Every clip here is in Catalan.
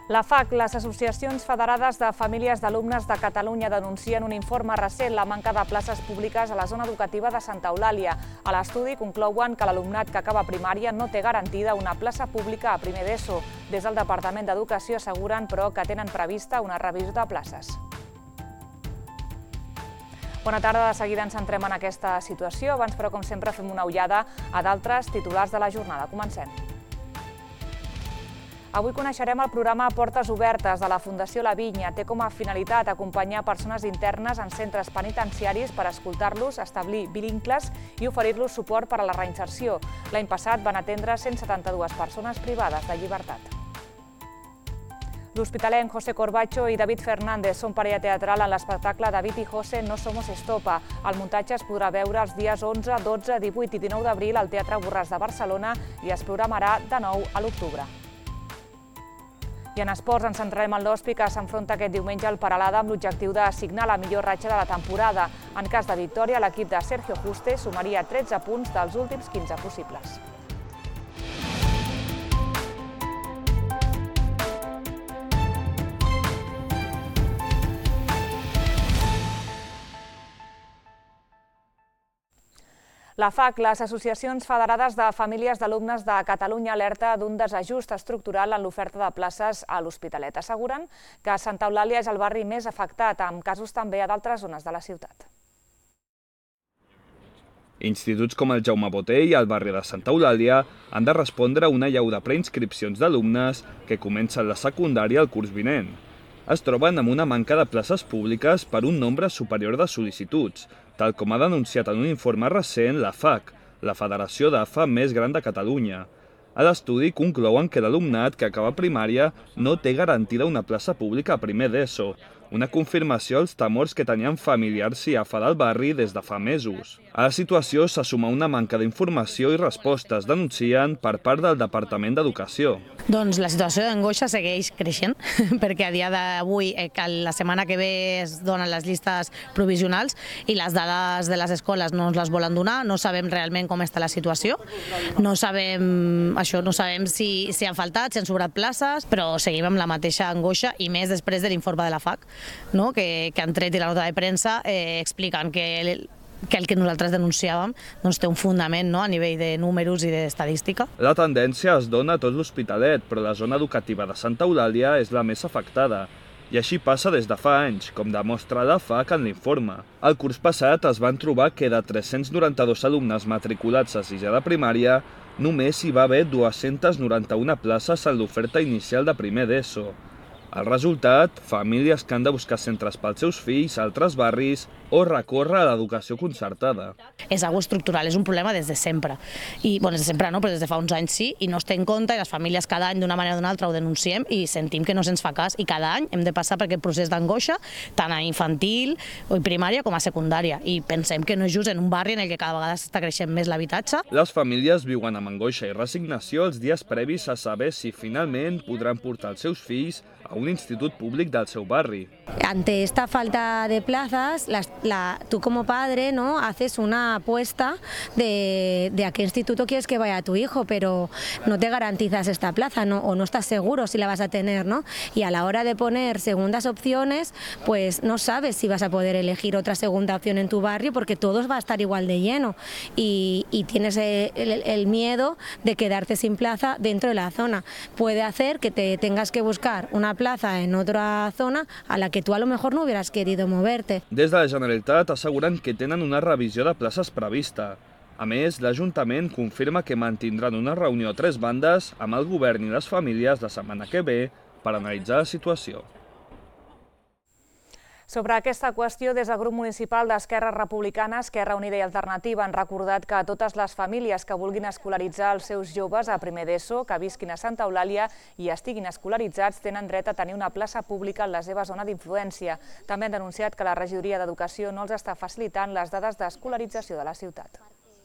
La FAC, les associacions federades de famílies d'alumnes de Catalunya, denuncien un informe recent la manca de places públiques a la zona educativa de Santa Eulàlia. A l'estudi conclouen que l'alumnat que acaba primària no té garantida una plaça pública a primer d'ESO. Des del Departament d'Educació asseguren, però, que tenen prevista una revisió de places. Bona tarda, de seguida ens centrem en aquesta situació. Abans, però, com sempre, fem una ullada a d'altres titulars de la jornada. Comencem. Avui coneixerem el programa Portes Obertes de la Fundació La Vinya. Té com a finalitat acompanyar persones internes en centres penitenciaris per escoltar-los, establir vincles i oferir-los suport per a la reinserció. L'any passat van atendre 172 persones privades de llibertat. L'hospitalenc José Corbacho i David Fernández són parella teatral en l'espectacle David y José no somos estopa. El muntatge es podrà veure els dies 11, 12, 18 i 19 d'abril al Teatre Borràs de Barcelona i es programarà de nou a l'octubre. I en esports ens centrarem en l'Hospi, que s'enfronta aquest diumenge al Peralada amb l'objectiu d'assignar la millor ratxa de la temporada. En cas de victòria, l'equip de Sergio Juste sumaria 13 punts dels últims 15 possibles. La FAC, les associacions federades de famílies d'alumnes de Catalunya, alerta d'un desajust estructural en l'oferta de places a l'Hospitalet. Asseguren que Santa Eulàlia és el barri més afectat, amb casos també a d'altres zones de la ciutat. Instituts com el Jaume Botey i el barri de Santa Eulàlia han de respondre a una allau de preinscripcions d'alumnes que comencen la secundària el curs vinent. Es troben amb una manca de places públiques per un nombre superior de sol·licituds, tal com ha denunciat en un informe recent la FAC, la Federació d'AFA més gran de Catalunya. A l'estudi conclouen que l'alumnat que acaba primària no té garantida una plaça pública a primer d'ESO, una confirmació als temors que tenien familiars i AFA del barri des de fa mesos. A la situació s'ha sumat una manca d'informació i respostes, denuncien, per part del Departament d'Educació. Doncs la situació d'angoixa segueix creixent, perquè a dia d'avui, la setmana que ve es donen les llistes provisionals i les dades de les escoles no ens les volen donar, no sabem realment com està la situació, no sabem si han faltat, si han sobrat places, però seguim amb la mateixa angoixa i més després de l'informe de la FAC, que han tret i la nota de premsa explicant que el que nosaltres denunciàvem té un fundament a nivell de números i d'estadística. La tendència es dona a tot l'Hospitalet, però la zona educativa de Santa Eulàlia és la més afectada. I així passa des de fa anys, com demostra la FAC en l'informe. El curs passat es van trobar que de 392 alumnes matriculats a sisè de primària, només hi va haver 291 places en l'oferta inicial de primer d'ESO. El resultat, famílies que han de buscar centres pels seus fills a altres barris o recórrer a l'educació concertada. És algo estructural, és un problema des de sempre. I, des de sempre no, però des de fa uns anys sí, i no es té en compte, i les famílies cada any d'una manera o d'una altra ho denunciem i sentim que no se'ns fa cas, i cada any hem de passar per aquest procés d'angoixa, tant a infantil o primària com a secundària, i pensem que no és just en un barri en el que cada vegada s'està creixent més l'habitatge. Les famílies viuen amb angoixa i resignació els dies previs a saber si finalment podran portar els seus fills a un institut públic del seu barri. Ante esta falta de plazas, tú como padre, ¿no?, haces una apuesta de a qué instituto quieres que vaya tu hijo, pero no te garantizas esta plaza, ¿no?, o no estás seguro si la vas a tener, ¿no? Y a la hora de poner segundas opciones, pues no sabes si vas a poder elegir otra segunda opción en tu barrio porque todo va a estar igual de lleno y tienes el miedo de quedarte sin plaza dentro de la zona. Puede hacer que te tengas que buscar una plaza en otra zona a la que tú a lo mejor no hubieras querido moverte. Des de la Generalitat asseguren que tenen una revisió de places prevista. A més, l'Ajuntament confirma que mantindran una reunió a tres bandes amb el govern i les famílies la setmana que ve per analitzar la situació. Sobre aquesta qüestió, des del grup municipal d'Esquerra Republicana, Esquerra Unida i Alternativa han recordat que totes les famílies que vulguin escolaritzar els seus joves a primer d'ESO, que visquin a Santa Eulàlia i estiguin escolaritzats, tenen dret a tenir una plaça pública en la seva zona d'influència. També han denunciat que la regidoria d'Educació no els està facilitant les dades d'escolarització de la ciutat.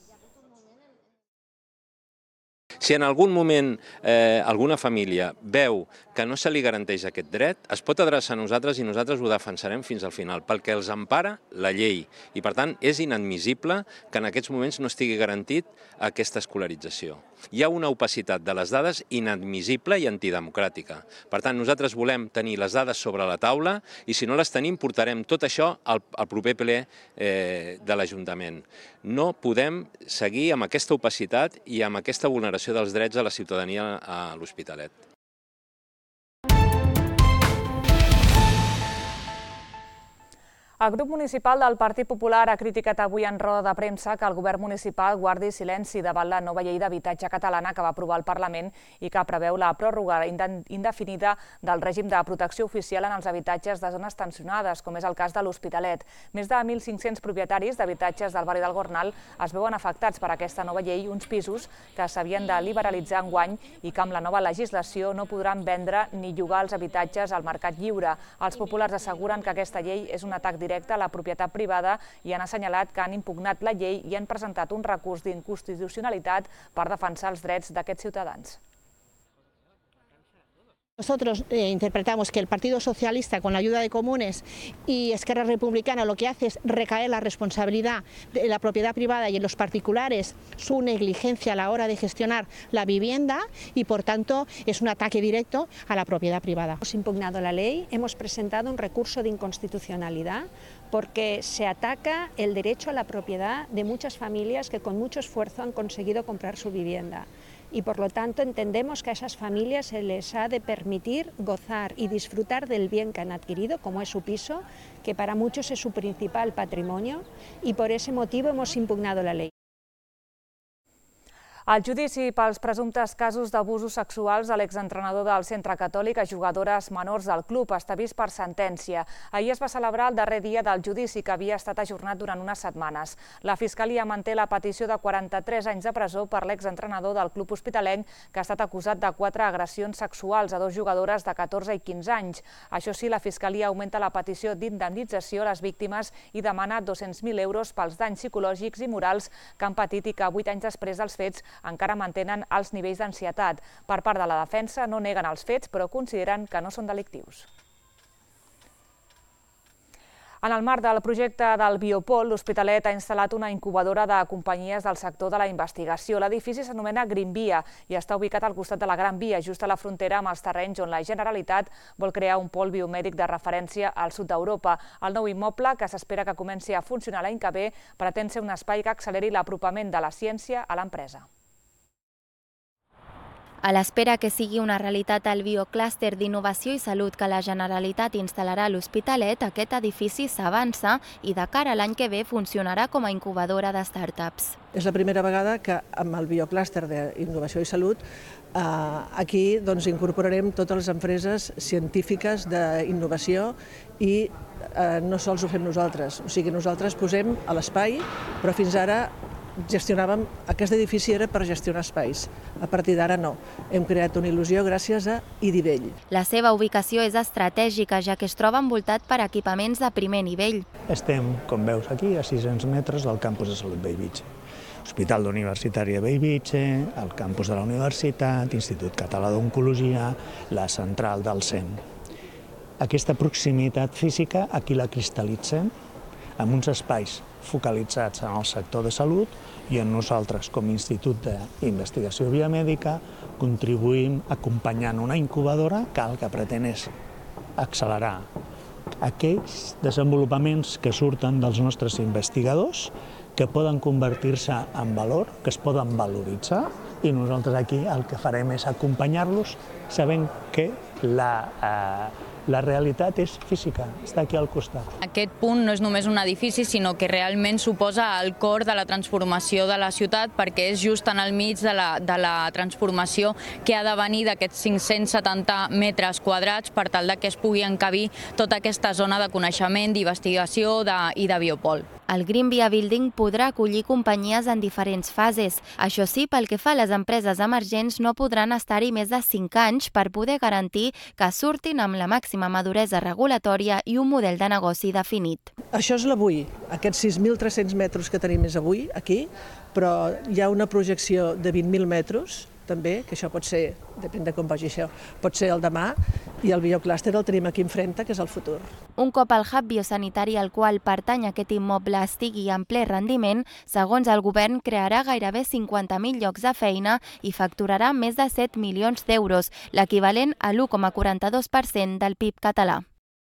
Si en algun moment alguna família veu que no se li garanteix aquest dret, es pot adreçar a nosaltres i nosaltres ho defensarem fins al final, perquè els empara la llei. I per tant és inadmissible que en aquests moments no estigui garantit aquesta escolarització. Hi ha una opacitat de les dades inadmissible i antidemocràtica. Per tant, nosaltres volem tenir les dades sobre la taula i si no les tenim portarem tot això al proper ple de l'Ajuntament. No podem seguir amb aquesta opacitat i amb aquesta vulneració dels drets de la ciutadania a l'Hospitalet. El grup municipal del Partit Popular ha criticat avui en roda de premsa que el govern municipal guardi silenci davant la nova llei d'habitatge catalana que va aprovar el Parlament i que preveu la pròrroga indefinida del règim de protecció oficial en els habitatges de zones tensionades, com és el cas de l'Hospitalet. Més de 1.500 propietaris d'habitatges del barri del Gornal es veuen afectats per aquesta nova llei, uns pisos que s'havien de liberalitzar enguany i que amb la nova legislació no podran vendre ni llogar els habitatges al mercat lliure. Els populars asseguren que aquesta llei és un atac directe a la propietat privada i han assenyalat que han impugnat la llei i han presentat un recurs d'inconstitucionalitat per defensar els drets d'aquests ciutadans. Nosotros interpretamos que el Partido Socialista, con la ayuda de Comunes y Esquerra Republicana, lo que hace es recaer la responsabilidad de la propiedad privada y en los particulares su negligencia a la hora de gestionar la vivienda y, por tanto, es un ataque directo a la propiedad privada. Hemos impugnado la ley, hemos presentado un recurso de inconstitucionalidad porque se ataca el derecho a la propiedad de muchas familias que con mucho esfuerzo han conseguido comprar su vivienda. Y por lo tanto entendemos que a esas familias se les ha de permitir gozar y disfrutar del bien que han adquirido, como es su piso, que para muchos es su principal patrimonio, y por ese motivo hemos impugnado la ley. El judici pels presumptes casos d'abusos sexuals a l'exentrenador del Centre Catòlic a jugadores menors del club està vist per sentència. Ahir es va celebrar el darrer dia del judici, que havia estat ajornat durant unes setmanes. La Fiscalia manté la petició de 43 anys de presó per l'exentrenador del club hospitalenc, que ha estat acusat de 4 agressions sexuals a 2 jugadores de 14 i 15 anys. Això sí, la Fiscalia augmenta la petició d'indemnització a les víctimes i demana 200.000 euros pels danys psicològics i morals que han patit i que 8 anys després dels fets encara mantenen alts nivells d'ansietat. Per part de la defensa no neguen els fets, però consideren que no són delictius. En el marc del projecte del Biopol, l'Hospitalet ha instal·lat una incubadora de companyies del sector de la investigació. L'edifici s'anomena Green Via i està ubicat al costat de la Gran Via, just a la frontera amb els terrenys on la Generalitat vol crear un pol biomèdic de referència al sud d'Europa. El nou immoble, que s'espera que comenci a funcionar l'any que ve, pretén ser un espai que acceleri l'apropament de la ciència a l'empresa. A l'espera que sigui una realitat el bioclúster d'innovació i salut que la Generalitat instal·larà a l'Hospitalet, aquest edifici s'avança i de cara a l'any que ve funcionarà com a incubadora de startups. És la primera vegada que amb el bioclúster d'innovació i salut aquí incorporarem totes les empreses científiques d'innovació i no sols ho fem nosaltres. O sigui, nosaltres posem a l'espai, però fins ara gestionàvem, aquest edifici era per gestionar espais. A partir d'ara no. Hem creat una il·lusió gràcies a Idivell. La seva ubicació és estratègica, ja que es troba envoltat per equipaments de primer nivell. Estem, com veus aquí, a 600 metres del campus de salut Bellvitge. Hospital Universitari de Bellvitge, el campus de la Universitat, Institut Català d'Oncologia, la central del CEM. Aquesta proximitat física aquí la cristal·litzem amb uns espais focalitzats en el sector de salut i en nosaltres, com a Institut d'Investigació Biomèdica, contribuïm acompanyant una incubadora que el que pretén és accelerar aquells desenvolupaments que surten dels nostres investigadors, que poden convertir-se en valor, que es poden valoritzar, i nosaltres aquí el que farem és acompanyar-los sabent que la realitat és física, està aquí al costat. Aquest punt no és només un edifici, sinó que realment suposa el cor de la transformació de la ciutat, perquè és just en el mig de la transformació que ha de venir d'aquests 570 metres quadrats per tal que es pugui encabir tota aquesta zona de coneixement, d'investigació i de biopol. El Green Via Building podrà acollir companyies en diferents fases. Això sí, pel que fa a les empreses emergents, no podran estar-hi més de 5 anys per poder garantir que surtin amb la màxima maduresa regulatòria i un model de negoci definit. Això és l'avui. Aquests 6.300 metres que tenim és avui, aquí, però hi ha una projecció de 20.000 metres també, que això pot ser, depèn de com vagi això, pot ser el demà, i el bioclúster el tenim aquí enfrente, que és el futur. Un cop el hub biosanitari al qual pertany aquest immoble estigui en ple rendiment, segons el govern crearà gairebé 50.000 llocs de feina i facturarà més de 7 milions d'euros, l'equivalent a l'1,42% del PIB català.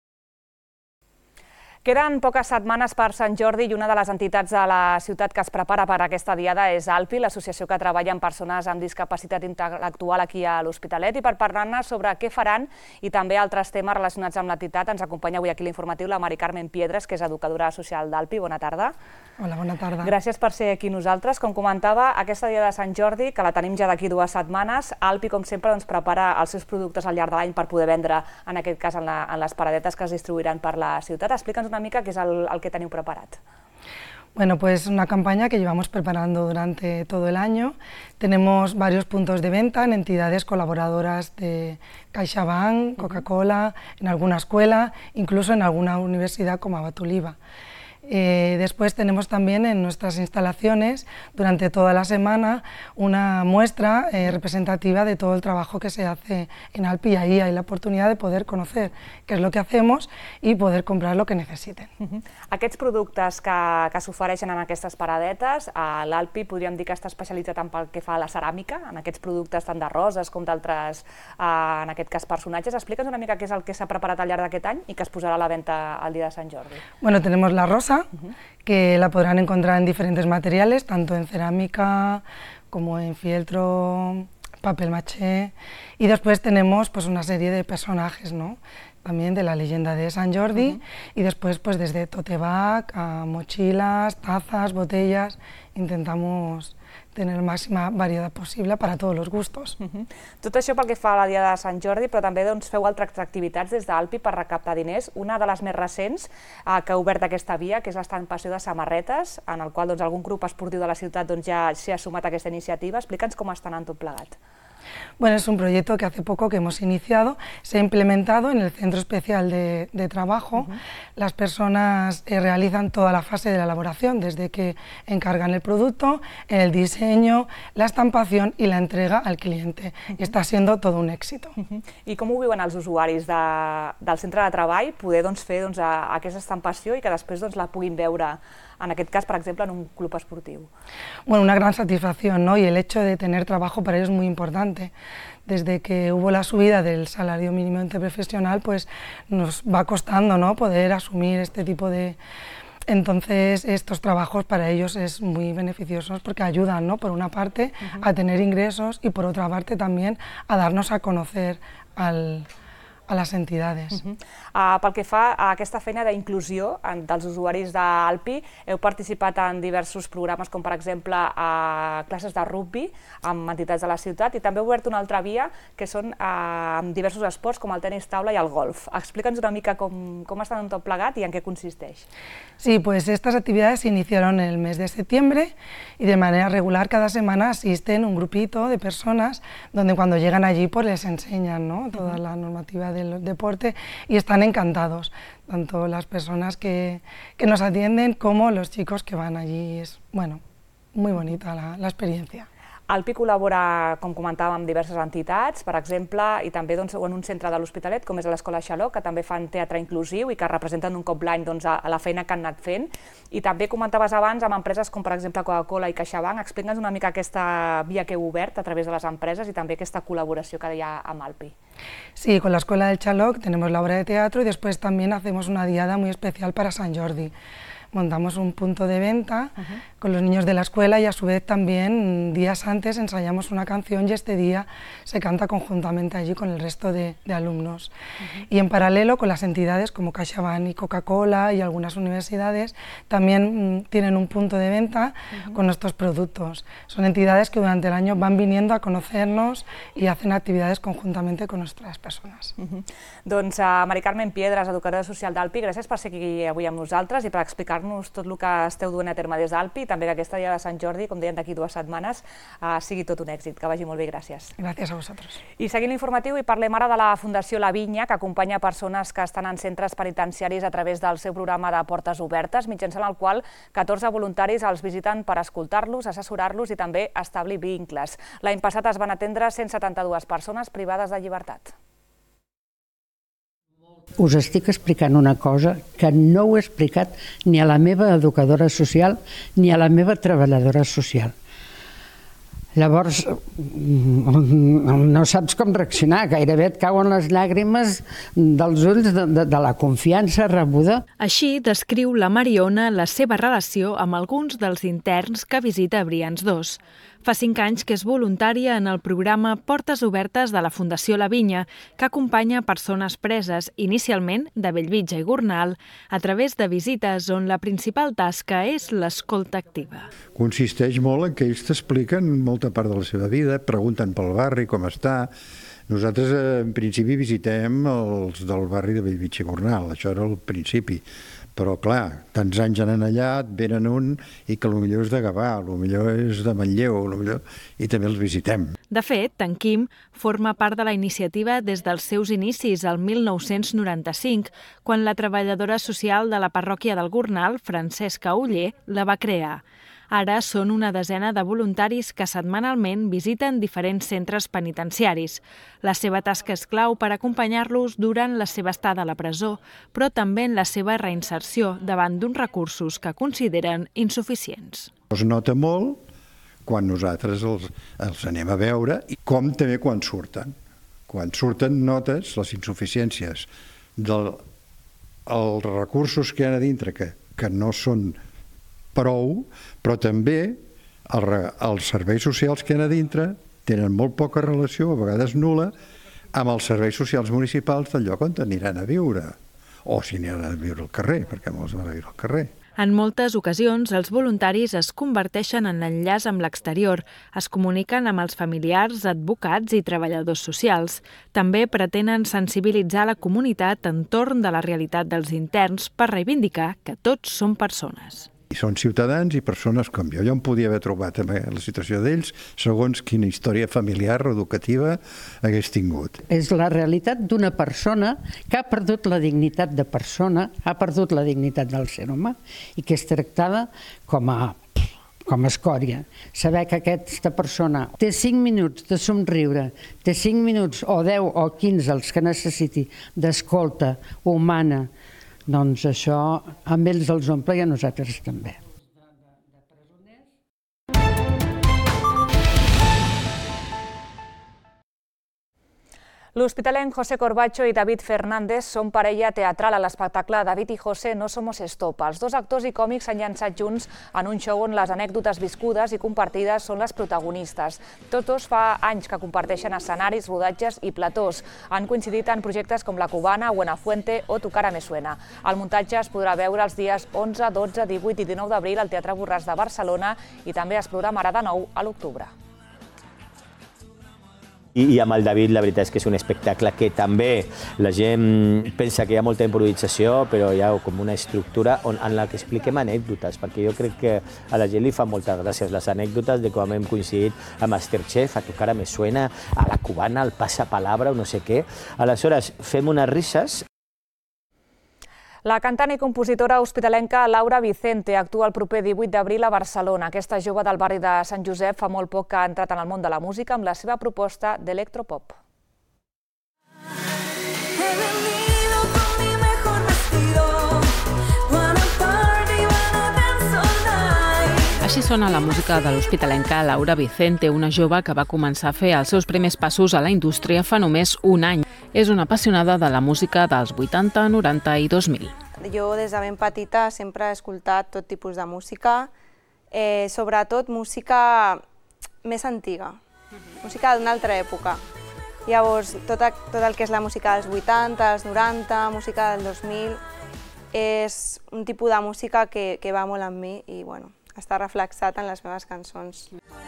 Queden poques setmanes per Sant Jordi i una de les entitats de la ciutat que es prepara per aquesta diada és ALPI, l'associació que treballa amb persones amb discapacitat intel·lectual aquí a l'Hospitalet. I per parlar-ne sobre què faran i també altres temes relacionats amb l'entitat, ens acompanya avui aquí a l'informatiu la Mari Carmen Piedres, que és educadora social d'ALPI. Bona tarda. Hola, bona tarda. Gràcies per ser aquí nosaltres. Com comentava, aquesta diada de Sant Jordi, que la tenim ja d'aquí 2 setmanes, ALPI, com sempre, prepara els seus productes al llarg de l'any per poder vendre, en aquest cas, en les paradetes que es distribuiran per la ciutat. Explica'ns una mica qué es el que teniu preparat. Bueno, pues una campaña que llevamos preparando durante todo el año. Tenemos varios puntos de venta en entidades colaboradoras de CaixaBank, Coca-Cola, en alguna escuela, incluso en alguna universidad como Abatuliva. Después tenemos también en nuestras instalaciones durante toda la semana una muestra representativa de todo el trabajo que se hace en ALPI, y ahí hay la oportunidad de poder conocer qué es lo que hacemos y poder comprar lo que necesiten. Aquests productes que s'ofereixen en aquestes paradetes, a l'ALPI podríem dir que està especialitzat en pel que fa a la ceràmica, en aquests productes tant de roses com d'altres, en aquest cas personatges. Explica'ns una mica què és el que s'ha preparat al llarg d'aquest any i que es posarà a la venda el dia de Sant Jordi. Bueno, tenemos la rosa, que la podrán encontrar en diferentes materiales, tanto en cerámica como en fieltro, papel maché, y después tenemos pues una serie de personajes, ¿no? También de la leyenda de Sant Jordi, y después pues desde tote bag a mochilas, tazas, botellas, intentamos tener la màxima varietat possible per a tots els gustos. Tot això pel que fa a la Diada de Sant Jordi, però també feu altres activitats des d'ALPI per recaptar diners. Una de les més recents que ha obert aquesta via, que és l'estampació de samarretes, en el qual algun grup esportiu de la ciutat ja s'hi ha sumat a aquesta iniciativa. Explica'ns com està anant tot plegat. Bueno, es un proyecto que hace poco que hemos iniciado, se ha implementado en el Centro Especial de Trabajo. Las personas realizan toda la fase de la elaboración, desde que encargan el producto, el diseño, la estampación y la entrega al cliente. Y está siendo todo un éxito. I com ho viuen els usuaris del centre de treball, poder fer aquesta estampació i que després la puguin veure, en aquest cas, per exemple, en un club esportiu? Bueno, una gran satisfacción, ¿no? Y el hecho de tener trabajo para ellos es muy importante. Desde que hubo la subida del salario mínimo interprofesional, pues nos va costando, ¿no?, poder asumir este tipo de... Entonces, estos trabajos para ellos es muy beneficiosos porque ayudan, ¿no?, por una parte a tener ingresos y por otra parte también a darnos a conocer a les entitats. Pel que fa a aquesta feina d'inclusió dels usuaris d'ALPI, heu participat en diversos programes, com per exemple a classes de rugby amb entitats de la ciutat, i també heu obert una altra via, que són amb diversos esports, com el tenis taula i el golf. Explica'ns una mica com està anant tot plegat i en què consisteix. Sí, pues estas actividades se iniciaron en el mes de septiembre y de manera regular cada semana asisten un grupito de personas donde cuando llegan allí pues les enseñan, ¿no?, toda la normativa del deporte y están encantados, tanto las personas que nos atienden como los chicos que van allí. Es, bueno, muy bonita la experiencia. ALPI col·labora, com comentàvem, amb diverses entitats, per exemple, i també en un centre de l'Hospitalet, com és l'Escola Xaloc, que també fan teatre inclusiu i que representen un cop l'any la feina que han anat fent. I també comentaves abans amb empreses com, per exemple, Coca-Cola i CaixaBank. Explica'ns una mica aquesta via que heu obert a través de les empreses i també aquesta col·laboració que hi ha amb ALPI. Sí, con la Escuela del Xaloc tenemos la obra de teatro y después también hacemos una diada muy especial para Sant Jordi. Montamos un punto de venta con los niños de la escuela y a su vez también días antes ensayamos una canción y este día se canta conjuntamente allí con el resto de alumnos. Y en paralelo con las entidades como CaixaBank y Coca-Cola y algunas universidades también tienen un punto de venta con nuestros productos. Son entidades que durante el año van viniendo a conocernos y hacen actividades conjuntamente con nuestras personas. Doncs Mari Carmen Piedres, educadora social d'ALPI, gràcies per ser aquí avui amb nosaltres i per explicar-nos explicar-nos tot el que esteu duent a terme des d'Alpi, també que aquesta dia de Sant Jordi, com deien d'aquí 2 setmanes, sigui tot un èxit. Que vagi molt bé, gràcies. Gràcies a vosaltres. I seguint l'informatiu, i parlem ara de la Fundació La Vinya, que acompanya persones que estan en centres penitenciaris a través del seu programa de Portes Obertes, mitjançant el qual 14 voluntaris els visiten per escoltar-los, assessorar-los i també establir vincles. L'any passat es van atendre 172 persones privades de llibertat. Us estic explicant una cosa que no ho he explicat ni a la meva educadora social ni a la meva treballadora social. Llavors, no saps com reaccionar, gairebé et cauen les llàgrimes dels ulls de la confiança rebuda. Així descriu la Mariona la seva relació amb alguns dels interns que visita Brians 2. Fa 5 anys que és voluntària en el programa Portes Obertes de la Fundació La Vinya, que acompanya persones preses, inicialment de Bellvitge i Gornal, a través de visites on la principal tasca és l'escolta activa. Consisteix molt en que ells t'expliquen molta part de la seva vida, pregunten pel barri, com està. Nosaltres, en principi, visitem els del barri de Bellvitge i Gornal, això era el principi. Però, clar, tants anys anant allà, et venen un i que potser és de Gavà, potser és de Manlleu, i també els visitem. De fet, en Quim forma part de la iniciativa des dels seus inicis, el 1995, quan la treballadora social de la parròquia del Gornal, Francesca Oller, la va crear. Ara són una desena de voluntaris que setmanalment visiten diferents centres penitenciaris. La seva tasca és clau per acompanyar-los durant la seva estada a la presó, però també en la seva reinserció davant d'uns recursos que consideren insuficients. Es nota molt quan nosaltres els anem a veure i com també quan surten. Quan surten notes les insuficiències dels recursos que hi ha a dintre, que no són prou, però també els serveis socials que hi ha a dintre tenen molt poca relació, a vegades nul·la, amb els serveis socials municipals del lloc on aniran a viure, o si aniran a viure al carrer, perquè molts van a viure al carrer. En moltes ocasions, els voluntaris es converteixen en enllaç amb l'exterior, es comuniquen amb els familiars, advocats i treballadors socials. També pretenen sensibilitzar la comunitat entorn de la realitat dels interns per reivindicar que tots són persones. I són ciutadans i persones com jo. Jo em podia haver trobat en la situació d'ells segons quina història familiar o educativa hagués tingut. És la realitat d'una persona que ha perdut la dignitat de persona, ha perdut la dignitat del ser humà i que és tractada com a escòria. Saber que aquesta persona té 5 minuts de somriure, té 5 minuts o 10 o 15 els que necessiti d'escolta humana, doncs això amb ells els omple i a nosaltres també. L'hospitalenc José Corbacho i David Fernández són parella teatral a l'espectacle David y José no somos estopa. Els dos actors i còmics s'han llançat junts en un show on les anècdotes viscudes i compartides són les protagonistes. Tots dos fa anys que comparteixen escenaris, rodatges i platós. Han coincidit en projectes com La Cubana, Buenafuente o Tu cara me suena. El muntatge es podrà veure els dies 11, 12, 18 i 19 d'abril al Teatre Borràs de Barcelona i també es programarà de nou a l'octubre. I amb el David la veritat és que és un espectacle que també la gent pensa que hi ha molta improvisació, però hi ha com una estructura en la que expliquem anècdotes, perquè jo crec que a la gent li fa moltes gràcies les anècdotes de com hem coincidit amb Masterchef, a Tu cara me suena, a La Cubana, al Passapalabra o no sé què. Aleshores, fem unes risses. La cantant i compositora hospitalenca Laura Vicente actua el proper 18 d'abril a Barcelona. Aquesta jove del barri de Sant Josep fa molt poc que ha entrat en el món de la música amb la seva proposta d'electropop. Així sona la música de l'hospitalenca Laura Vicente, una jove que va començar a fer els seus primers passos a la indústria fa només un any. És una apassionada de la música dels 80, 90 i 2000. Jo des de ben petita sempre he escoltat tot tipus de música, sobretot música més antiga, música d'una altra època. Llavors, tot el que és la música dels 80, dels 90, música del 2000, és un tipus de música que va molt amb mi i bueno, està reflexat en les meves cançons.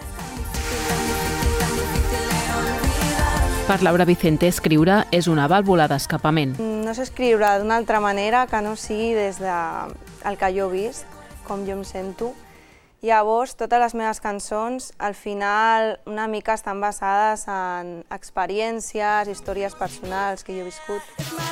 Per Laura Vicente, escriure és una vàlvula d'escapament. No sé escriure d'una altra manera que no sigui des de el que jo he vist, com jo em sento. Llavors, totes les meves cançons, al final, una mica estan basades en experiències, històries personals que jo he viscut.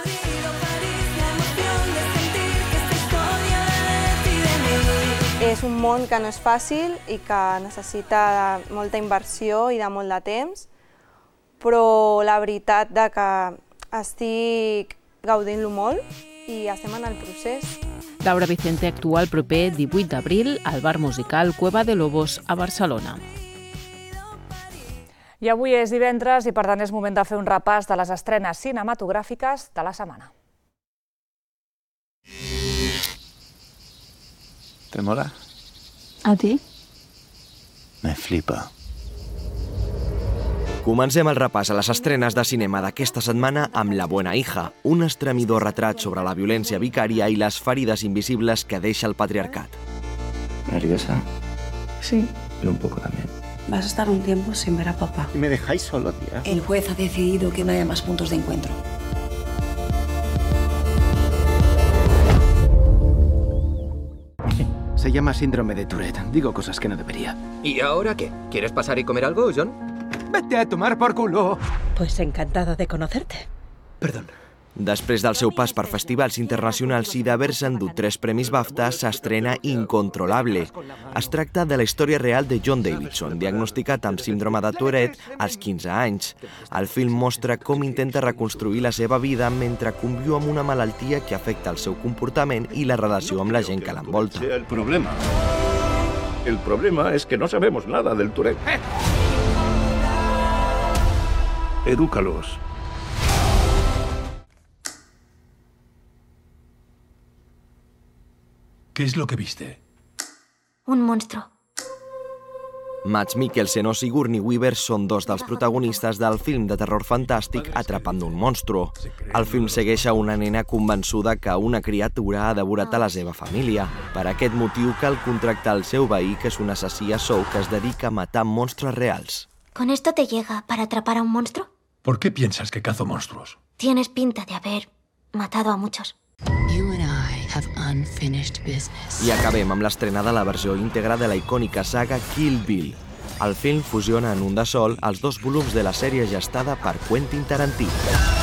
És un món que no és fàcil i que necessita molta inversió i de molt de temps, però la veritat de que estic gaudint-lo molt i estem en el procés. Laura Vicente actua el proper 18 d'abril al bar musical Cueva de Lobos a Barcelona. I avui és divendres i per tant és moment de fer un repàs de les estrenes cinematogràfiques de la setmana. ¿Te mola? ¿A ti? Me flipa. Comencem el repàs a les estrenes de cinema d'aquesta setmana amb La buena hija, un estremidor retrat sobre la violència vicària i les ferides invisibles que deixa el patriarcat. ¿Nerviosa? Sí. Yo un poco también. Vas a estar un tiempo sin ver a papá. ¿Me dejáis solo, tía? El juez ha decidido que no haya más puntos de encuentro. Se llama síndrome de Tourette. Digo cosas que no debería. ¿Y ahora qué? ¿Quieres pasar y comer algo, John? ¡Vete a tomar por culo! Pues encantada de conocerte. Perdón. Després del seu pas per festivals internacionals i d'haver-se endut 3 premis BAFTA, s'estrena Incontrolable. Es tracta de la història real de John Davidson, diagnosticat amb síndrome de Tourette als 15 anys. El film mostra com intenta reconstruir la seva vida mentre conviu amb una malaltia que afecta el seu comportament i la relació amb la gent que l'envolta. El problema es que no sabemos nada del Tourette. Edúcalos. ¿Qué es lo que viste? Un monstruo. Mads Mikkelsen o Sigourney Weaver són dos dels protagonistes del film de terror fantàstic Atrapando un monstruo. El film segueix a una nena convençuda que una criatura ha devorat a la seva família. Per aquest motiu cal contractar el seu veí, que és un assassí a sou que es dedica a matar monstres reals. ¿Con esto te llega para atrapar a un monstruo? ¿Por qué piensas que cazo monstruos? Tienes pinta de haber matado a muchos. I acabem amb l'estrena de la versió íntegra de la icònica saga Kill Bill. El film fusiona en un de sol els 2 volums de la sèrie gestada per Quentin Tarantino.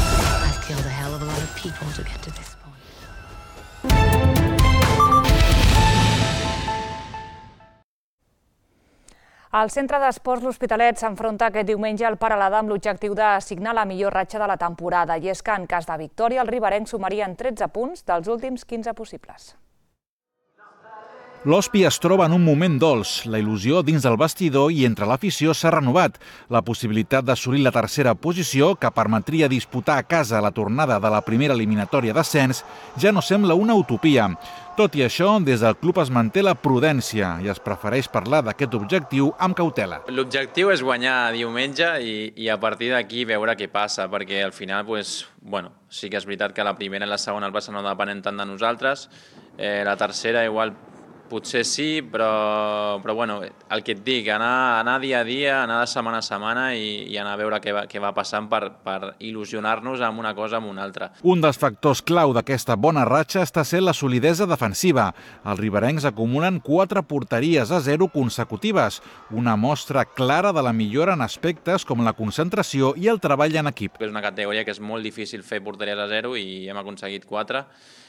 El Centre d'Esports L'Hospitalet s'enfronta aquest diumenge al Peralada amb l'objectiu d'assignar la millor ratxa de la temporada. I és que, en cas de victòria, els riberencs sumarien 13 punts dels últims 15 possibles. L'Hospi es troba en un moment dolç. La il·lusió dins del vestidor i entre l'afició s'ha renovat. La possibilitat d'assolir la tercera posició, que permetria disputar a casa la tornada de la primera eliminatòria d'ascens, ja no sembla una utopia. Tot i això, des del club es manté la prudència i es prefereix parlar d'aquest objectiu amb cautela. L'objectiu és guanyar diumenge i a partir d'aquí veure què passa, perquè al final sí que és veritat que la primera i la segona el Barça no depenen tant de nosaltres, la tercera igual potser sí, però el que et dic, anar dia a dia, anar de setmana a setmana i anar a veure què va passant per il·lusionar-nos amb una cosa o amb una altra. Un dels factors clau d'aquesta bona ratxa està sent la solidesa defensiva. Els riberencs acumulen 4 porteries a 0 consecutives, una mostra clara de la millora en aspectes com la concentració i el treball en equip. És una categoria que és molt difícil fer porteries a 0 i hem aconseguit 4.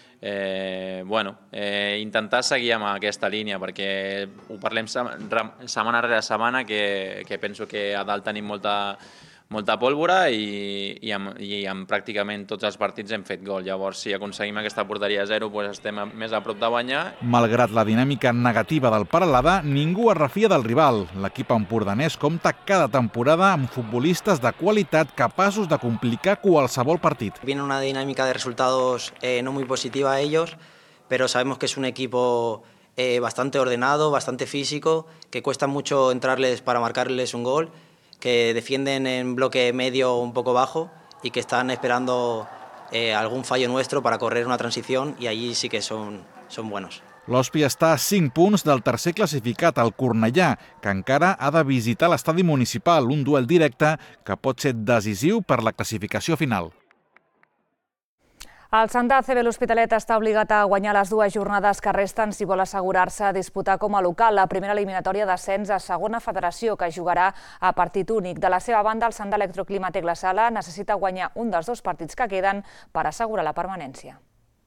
Intentar seguir amb aquesta línia, perquè ho parlem setmana rere setmana, que penso que a dalt tenim molta pólvora i amb pràcticament tots els partits hem fet gol. Llavors, si aconseguim aquesta porteria a 0, estem més a prop de guanyar. Malgrat la dinàmica negativa del Peralada, ningú es refia del rival. L'equip empordanès compta cada temporada amb futbolistes de qualitat capaços de complicar qualsevol partit. Viene una dinámica de resultados no muy positiva a ellos, pero sabemos que es un equipo bastante ordenado, bastante físico, que cuesta mucho entrarles para marcarles un gol, que defienden en bloque medio un poco bajo y que están esperando algún fallo nuestro para correr una transición y allí sí que son buenos. L'Hospi està a 5 punts del tercer classificat, el Cornellà, que encara ha de visitar l'estadi municipal, un duel directe que pot ser decisiu per la classificació final. El Sant ACB l'Hospitalet està obligat a guanyar les dues jornades que resten si vol assegurar-se a disputar com a local la primera eliminatòria d'ascens a segona federació, que jugarà a partit únic. De la seva banda, el Sant Electroclima Tecla Sala necessita guanyar un dels dos partits que queden per assegurar la permanència.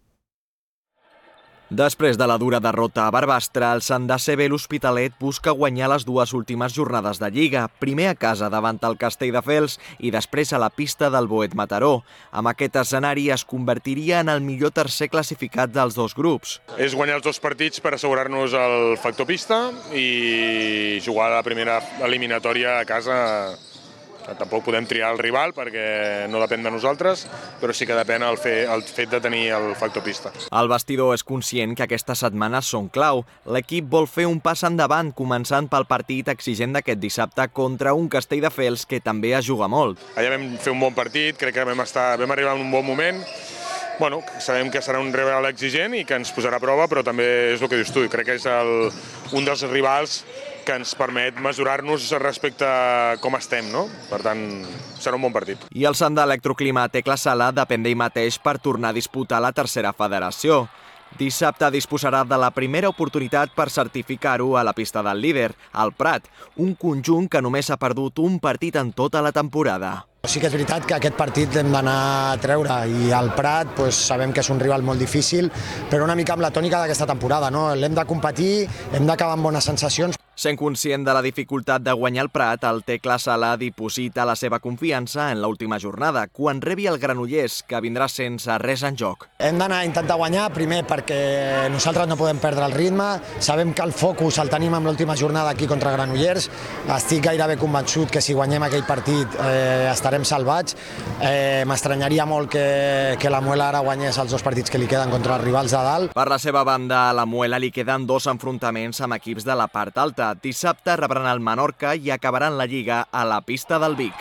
Després de la dura derrota a Barbastre, el Sant ACB l'Hospitalet busca guanyar les dues últimes jornades de Lliga, primer a casa davant el Castelldefels i després a la pista del Boet Mataró. Amb aquest escenari es convertiria en el millor tercer classificat dels dos grups. És guanyar els dos partits per assegurar-nos el factor pista i jugar la primera eliminatòria a casa. Tampoc podem triar el rival perquè no depèn de nosaltres, però sí que depèn el fet de tenir el factor pista. El vestidor és conscient que aquestes setmanes són clau. L'equip vol fer un pas endavant, començant pel partit exigent d'aquest dissabte contra un Castelldefels que també es juga molt. Allà vam fer un bon partit, crec que vam arribar en un bon moment. Sabem que serà un rival exigent i que ens posarà a prova, però també és el que dius tu. Crec que és un dels rivals que ens permet mesurar-nos respecte a com estem, no? Per tant, serà un bon partit. I el Sant Electroclima Tecla Sala depèn d'ell mateix per tornar a disputar la tercera federació. Dissabte disposarà de la primera oportunitat per certificar-ho a la pista del líder, el Prat, un conjunt que només ha perdut un partit en tota la temporada. Sí que és veritat que aquest partit l'hem d'anar a treure i al Prat sabem que és un rival molt difícil, però una mica amb la tònica d'aquesta temporada. L'hem de competir, hem d'acabar amb bones sensacions. Sent conscient de la dificultat de guanyar el Prat, el Tecla Sala diposita la seva confiança en l'última jornada, quan rebi el Granollers, que vindrà sense res en joc. Hem d'anar a intentar guanyar, primer perquè nosaltres no podem perdre el ritme, sabem que el focus el tenim amb l'última jornada aquí contra Granollers, estic gairebé convençut que si guanyem aquell partit estarem salvats. M'estranyaria molt que la Muela ara guanyés els dos partits que li queden contra els rivals de dalt. Per la seva banda, a la Muela li queden dos enfrontaments amb equips de la part alta. Dissabte rebran el Menorca i acabaran la Lliga a la pista del Vic.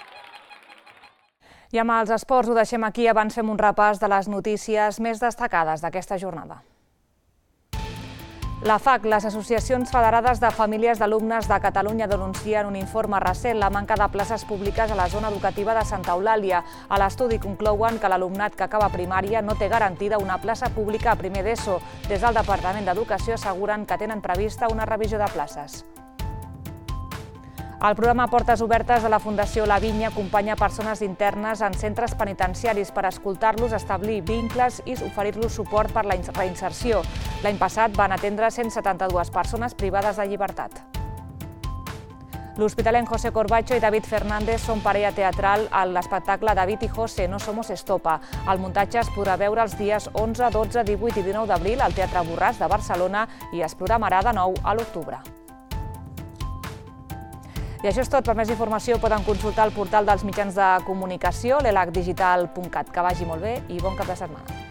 I amb els esports ho deixem aquí, abans fem un repàs de les notícies més destacades d'aquesta jornada. La FAC, les Associacions Federades de Famílies d'Alumnes de Catalunya, denuncien un informe recent la manca de places públiques a la zona educativa de Santa Eulàlia. A l'estudi conclouen que l'alumnat que acaba primària no té garantida una plaça pública a primer d'ESO. Des del Departament d'Educació asseguren que tenen prevista una revisió de places. El programa Portes Obertes de la Fundació La Vinya acompanya persones internes en centres penitenciaris per escoltar-los, establir vincles i oferir-los suport per la reinserció. L'any passat van atendre 172 persones privades de llibertat. L'hospitalenc José Corbacho i David Fernández són parella teatral a l'espectacle David y José, no somos estopa. El muntatge es podrà veure els dies 11, 12, 18 i 19 d'abril al Teatre Borràs de Barcelona i es programarà de nou a l'octubre. I això és tot. Per més informació poden consultar el portal dels mitjans de comunicació, l'elacdigital.cat. Que vagi molt bé i bon cap de setmana.